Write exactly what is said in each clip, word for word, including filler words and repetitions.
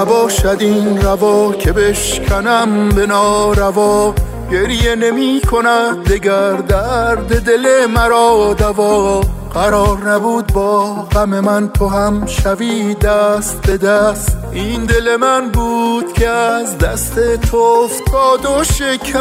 نباشد این روا که بشکنم به ناروا. گریه نمی کند دگر درد دل مرا دوا. قرار نبود با غم من تو هم شوی دست به دست. این دل من بود که از دست تو افتاد و شکست.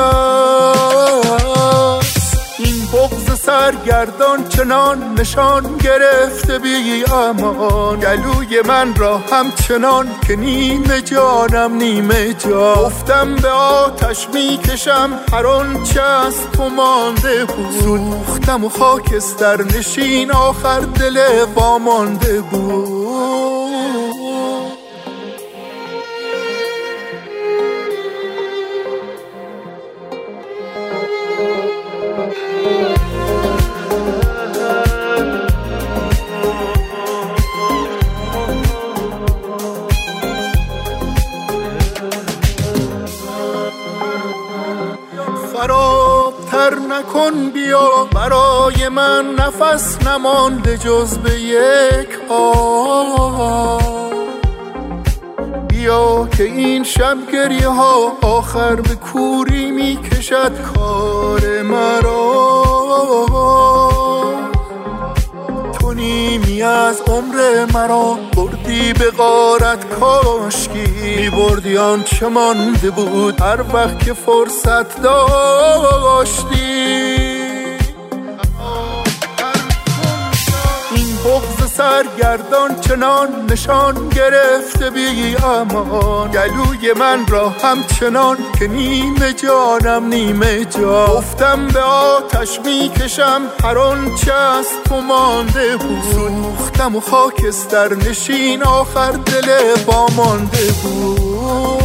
این بغض سرگردان چنان نشان گرفته بی امان. گلوی من را همچنان که نیمه جانم نیمه جان. گفتم به آتش می کشم هر آنچه از تو مانده بود. سوختم و خاکستر نشین آخر دل وامانده بود. خرابتر نکن بیا، برای من نفس نمانده جز به یک آه. بیا که این شب گریه ها آخر به کوری می کشد کار مرا. تو نیمی از عمر مرا بردی به غارت، کاشکی می بردی آنچه مانده بود هر وقت که فرصت داشتی. این بغض سرگردان چنان نشان گرفته بی امان. گلوی من را همچنان که نیمه جانم نیمه جان. گفتم به آتش می کشم هر آنچه از تو مانده بود. سوختم و خاکستر نشین آخر دل وامانده بود.